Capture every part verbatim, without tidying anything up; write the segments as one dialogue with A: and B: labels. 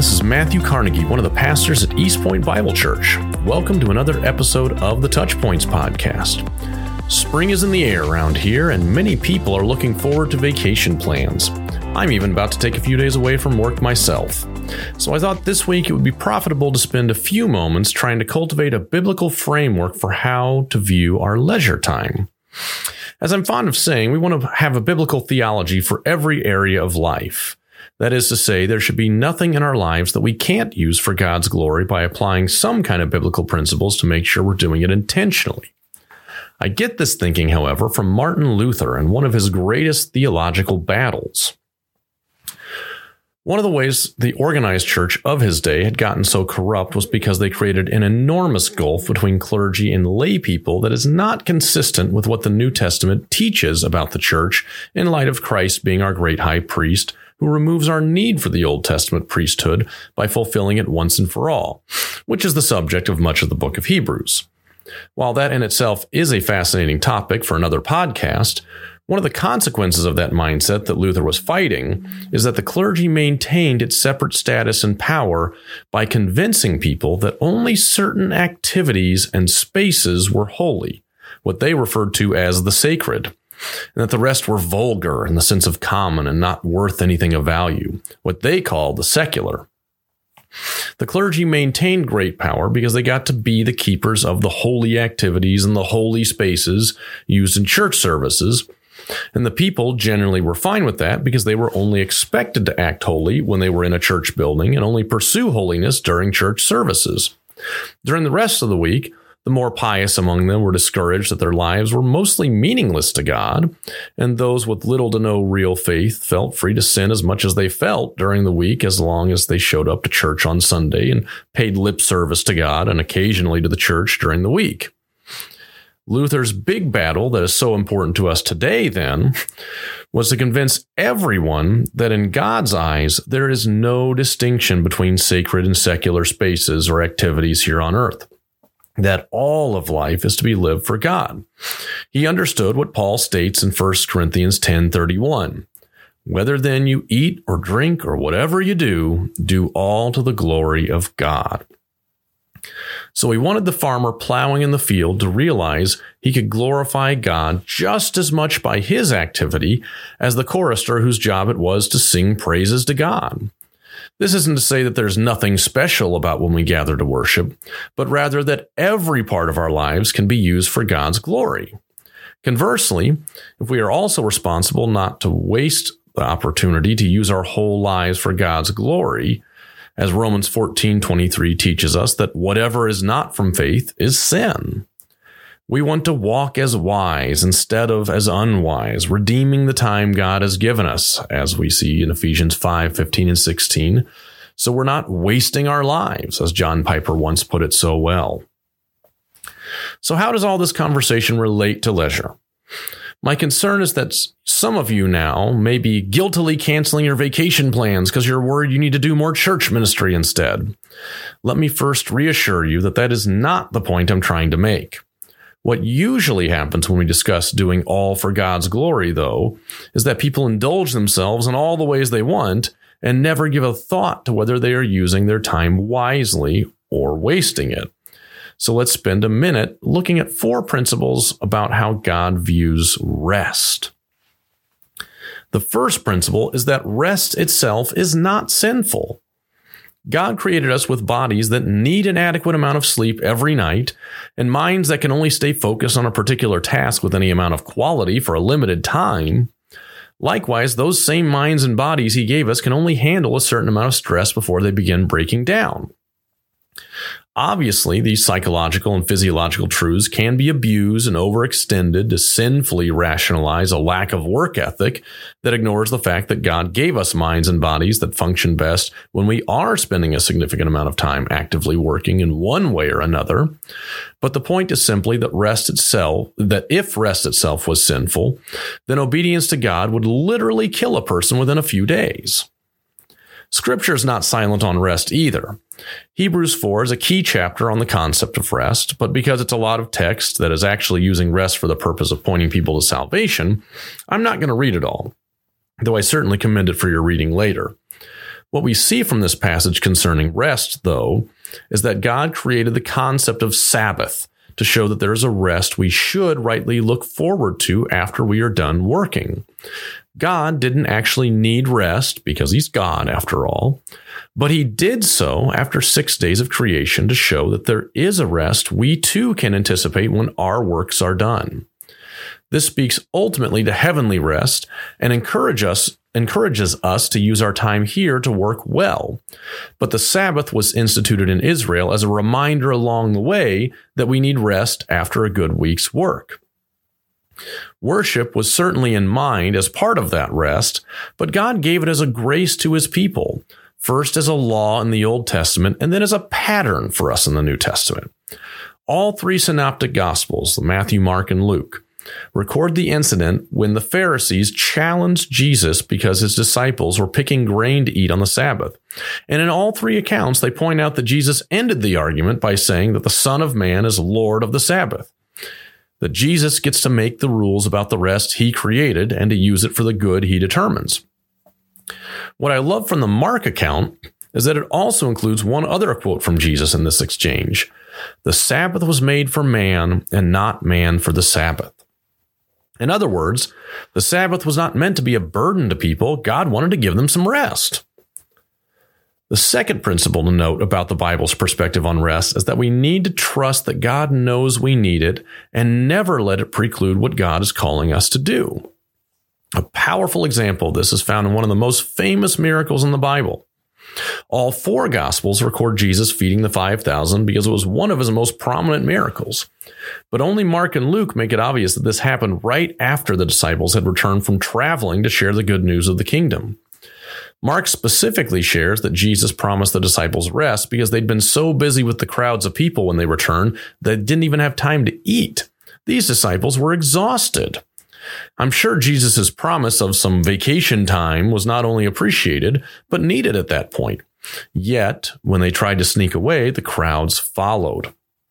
A: This is Matthew Carnegie, one of the pastors at East Point Bible Church. Welcome to another episode of the Touchpoints podcast. Spring is in the air around here, and many people are looking forward to vacation plans. I'm even about to take a few days away from work myself. So I thought this week it would be profitable to spend a few moments trying to cultivate a biblical framework for how to view our leisure time. As I'm fond of saying, we want to have a biblical theology for every area of life. That is to say, there should be nothing in our lives that we can't use for God's glory by applying some kind of biblical principles to make sure we're doing it intentionally. I get this thinking, however, from Martin Luther and one of his greatest theological battles. One of the ways the organized church of his day had gotten so corrupt was because they created an enormous gulf between clergy and lay people that is not consistent with what the New Testament teaches about the church in light of Christ being our great high priest, who removes our need for the Old Testament priesthood by fulfilling it once and for all, which is the subject of much of the book of Hebrews. While that in itself is a fascinating topic for another podcast, one of the consequences of that mindset that Luther was fighting is that the clergy maintained its separate status and power by convincing people that only certain activities and spaces were holy, what they referred to as the sacred, and that the rest were vulgar in the sense of common and not worth anything of value, what they called the secular. The clergy maintained great power because they got to be the keepers of the holy activities and the holy spaces used in church services, and the people generally were fine with that because they were only expected to act holy when they were in a church building and only pursue holiness during church services. During the rest of the week, the more pious among them were discouraged that their lives were mostly meaningless to God, and those with little to no real faith felt free to sin as much as they felt during the week as long as they showed up to church on Sunday and paid lip service to God and occasionally to the church during the week. Luther's big battle that is so important to us today, then, was to convince everyone that in God's eyes, there is no distinction between sacred and secular spaces or activities here on earth, that all of life is to be lived for God. He understood what Paul states in First Corinthians ten thirty-one. Whether then you eat or drink or whatever you do, do all to the glory of God. So he wanted the farmer plowing in the field to realize he could glorify God just as much by his activity as the chorister whose job it was to sing praises to God. This isn't to say that there's nothing special about when we gather to worship, but rather that every part of our lives can be used for God's glory. Conversely, if we are also responsible not to waste the opportunity to use our whole lives for God's glory, as Romans fourteen twenty-three teaches us that whatever is not from faith is sin. We want to walk as wise instead of as unwise, redeeming the time God has given us, as we see in Ephesians five fifteen and sixteen, so we're not wasting our lives, as John Piper once put it so well. So how does all this conversation relate to leisure? My concern is that some of you now may be guiltily canceling your vacation plans because you're worried you need to do more church ministry instead. Let me first reassure you that that is not the point I'm trying to make. What usually happens when we discuss doing all for God's glory, though, is that people indulge themselves in all the ways they want and never give a thought to whether they are using their time wisely or wasting it. So let's spend a minute looking at four principles about how God views rest. The first principle is that rest itself is not sinful. God created us with bodies that need an adequate amount of sleep every night and minds that can only stay focused on a particular task with any amount of quality for a limited time. Likewise, those same minds and bodies he gave us can only handle a certain amount of stress before they begin breaking down. Obviously, these psychological and physiological truths can be abused and overextended to sinfully rationalize a lack of work ethic that ignores the fact that God gave us minds and bodies that function best when we are spending a significant amount of time actively working in one way or another. But the point is simply that rest itself, that if rest itself was sinful, then obedience to God would literally kill a person within a few days. Scripture is not silent on rest either. Hebrews four is a key chapter on the concept of rest, but because it's a lot of text that is actually using rest for the purpose of pointing people to salvation, I'm not going to read it all, though I certainly commend it for your reading later. What we see from this passage concerning rest, though, is that God created the concept of Sabbath to show that there is a rest we should rightly look forward to after we are done working. God didn't actually need rest because he's God after all, but he did so after six days of creation to show that there is a rest we too can anticipate when our works are done. This speaks ultimately to heavenly rest and encourage us, encourages us to use our time here to work well. But the Sabbath was instituted in Israel as a reminder along the way that we need rest after a good week's work. Worship was certainly in mind as part of that rest, but God gave it as a grace to his people, first as a law in the Old Testament and then as a pattern for us in the New Testament. All three synoptic Gospels, Matthew, Mark, and Luke, record the incident when the Pharisees challenged Jesus because his disciples were picking grain to eat on the Sabbath. And in all three accounts, they point out that Jesus ended the argument by saying that the Son of Man is Lord of the Sabbath, that Jesus gets to make the rules about the rest he created and to use it for the good he determines. What I love from the Mark account is that it also includes one other quote from Jesus in this exchange. The Sabbath was made for man and not man for the Sabbath. In other words, the Sabbath was not meant to be a burden to people. God wanted to give them some rest. The second principle to note about the Bible's perspective on rest is that we need to trust that God knows we need it and never let it preclude what God is calling us to do. A powerful example of this is found in one of the most famous miracles in the Bible. All four Gospels record Jesus feeding the five thousand because it was one of his most prominent miracles. But only Mark and Luke make it obvious that this happened right after the disciples had returned from traveling to share the good news of the kingdom. Mark specifically shares that Jesus promised the disciples rest because they'd been so busy with the crowds of people when they returned that they didn't even have time to eat. These disciples were exhausted. I'm sure Jesus' promise of some vacation time was not only appreciated, but needed at that point. Yet, when they tried to sneak away, the crowds followed.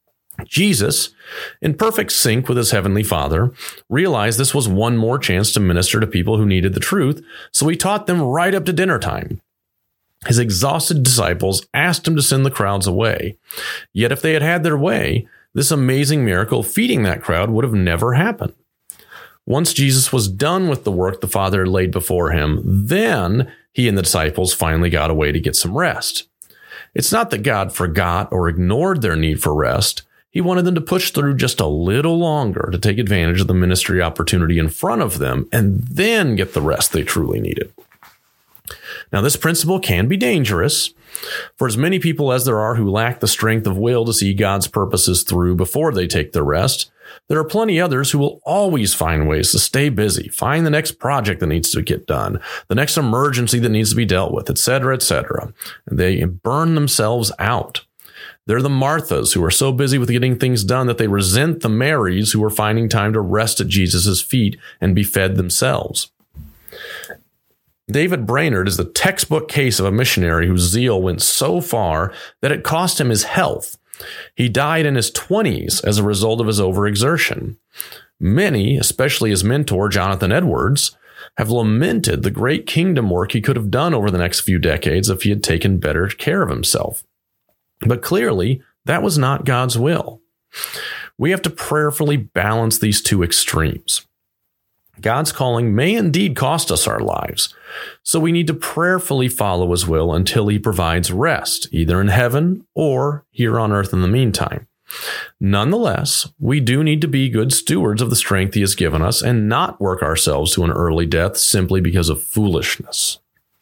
A: Jesus, in perfect sync with his heavenly Father, realized this was one more chance to minister to people who needed the truth, so he taught them right up to dinner time. His exhausted disciples asked him to send the crowds away. Yet if they had had their way, this amazing miracle feeding that crowd would have never happened. Once Jesus was done with the work the Father had laid before him, then he and the disciples finally got away to get some rest. It's not that God forgot or ignored their need for rest. He wanted them to push through just a little longer to take advantage of the ministry opportunity in front of them and then get the rest they truly needed. Now, this principle can be dangerous. For as many people as there are who lack the strength of will to see God's purposes through before they take their rest, there are plenty others who will always find ways to stay busy, find the next project that needs to get done, the next emergency that needs to be dealt with, et cetera, et cetera. And they burn themselves out. They're the Marthas who are so busy with getting things done that they resent the Marys who are finding time to rest at Jesus' feet and be fed themselves. David Brainerd is the textbook case of a missionary whose zeal went so far that it cost him his health. He died in his twenties as a result of his overexertion. Many, especially his mentor, Jonathan Edwards, have lamented the great kingdom work he could have done over the next few decades if he had taken better care of himself. But clearly, that was not God's will. We have to prayerfully balance these two extremes. God's calling may indeed cost us our lives, so we need to prayerfully follow his will until he provides rest, either in heaven or here on earth in the meantime. Nonetheless, we do need to be good stewards of the strength he has given us and not work ourselves to an early death simply because of foolishness.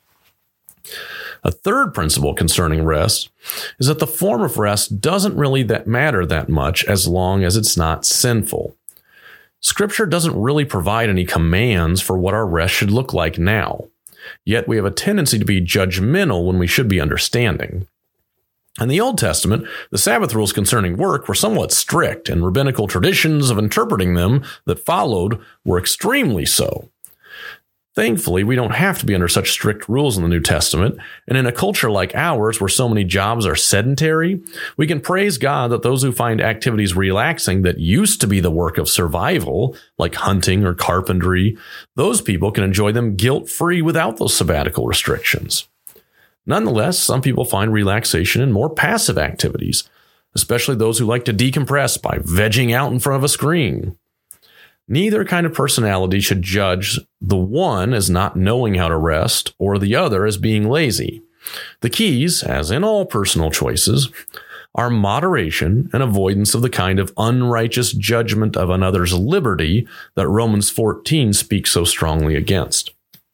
A: A third principle concerning rest is that the form of rest doesn't really that matter that much as long as it's not sinful. Scripture doesn't really provide any commands for what our rest should look like now, yet we have a tendency to be judgmental when we should be understanding. In the Old Testament, the Sabbath rules concerning work were somewhat strict, and rabbinical traditions of interpreting them that followed were extremely so. Thankfully, we don't have to be under such strict rules in the New Testament, and in a culture like ours where so many jobs are sedentary, we can praise God that those who find activities relaxing that used to be the work of survival, like hunting or carpentry, those people can enjoy them guilt-free without those sabbatical restrictions. Nonetheless, some people find relaxation in more passive activities, especially those who like to decompress by vegging out in front of a screen. Neither kind of personality should judge the one as not knowing how to rest or the other as being lazy. The keys, as in all personal choices, are moderation and avoidance of the kind of unrighteous judgment of another's liberty that Romans fourteen speaks so strongly against.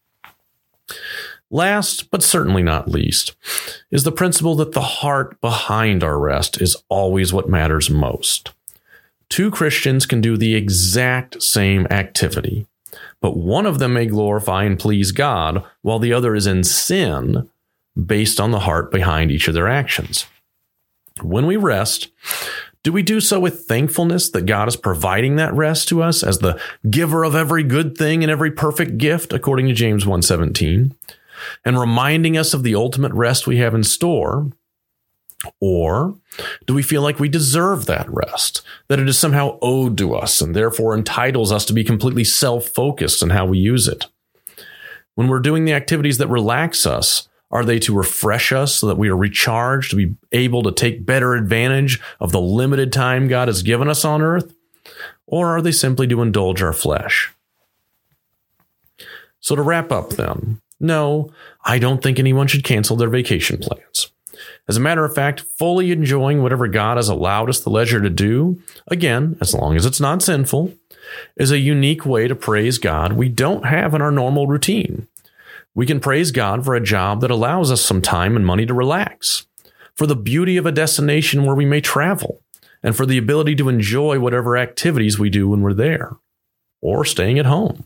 A: Last, but certainly not least, is the principle that the heart behind our rest is always what matters most. Two Christians can do the exact same activity, but one of them may glorify and please God, while the other is in sin, based on the heart behind each of their actions. When we rest, do we do so with thankfulness that God is providing that rest to us as the giver of every good thing and every perfect gift, according to James one seventeen, and reminding us of the ultimate rest we have in store? Or do we feel like we deserve that rest, that it is somehow owed to us and therefore entitles us to be completely self-focused in how we use it? When we're doing the activities that relax us, are they to refresh us so that we are recharged to be able to take better advantage of the limited time God has given us on earth? Or are they simply to indulge our flesh? So to wrap up then, no, I don't think anyone should cancel their vacation plans. As a matter of fact, fully enjoying whatever God has allowed us the leisure to do, again, as long as it's not sinful, is a unique way to praise God we don't have in our normal routine. We can praise God for a job that allows us some time and money to relax, for the beauty of a destination where we may travel, and for the ability to enjoy whatever activities we do when we're there, or staying at home.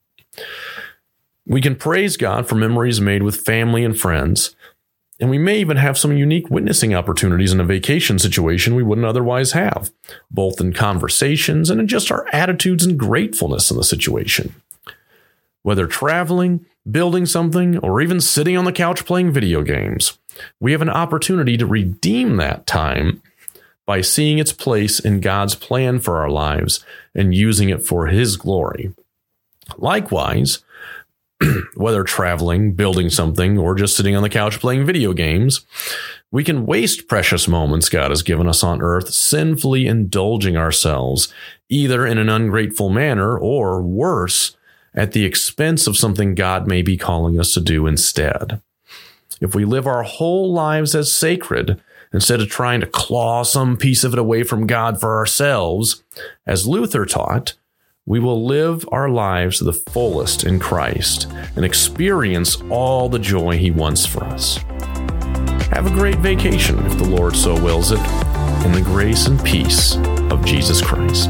A: We can praise God for memories made with family and friends, and we may even have some unique witnessing opportunities in a vacation situation we wouldn't otherwise have, both in conversations and in just our attitudes and gratefulness in the situation. Whether traveling, building something, or even sitting on the couch playing video games, we have an opportunity to redeem that time by seeing its place in God's plan for our lives and using it for His glory. Likewise, whether traveling, building something, or just sitting on the couch playing video games, we can waste precious moments God has given us on earth sinfully indulging ourselves, either in an ungrateful manner or, worse, at the expense of something God may be calling us to do instead. If we live our whole lives as sacred, instead of trying to claw some piece of it away from God for ourselves, as Luther taught, we will live our lives to the fullest in Christ and experience all the joy He wants for us. Have a great vacation, if the Lord so wills it, in the grace and peace of Jesus Christ.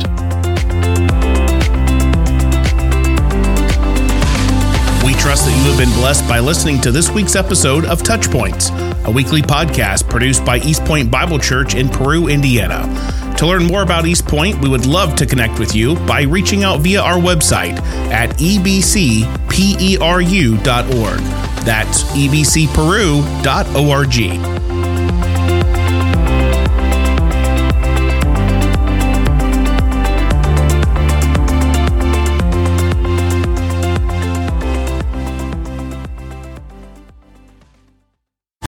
B: We trust that you have been blessed by listening to this week's episode of Touchpoints, a weekly podcast produced by East Point Bible Church in Peru, Indiana. To learn more about East Point, we would love to connect with you by reaching out via our website at e b c peru dot org. That's e b c peru dot org.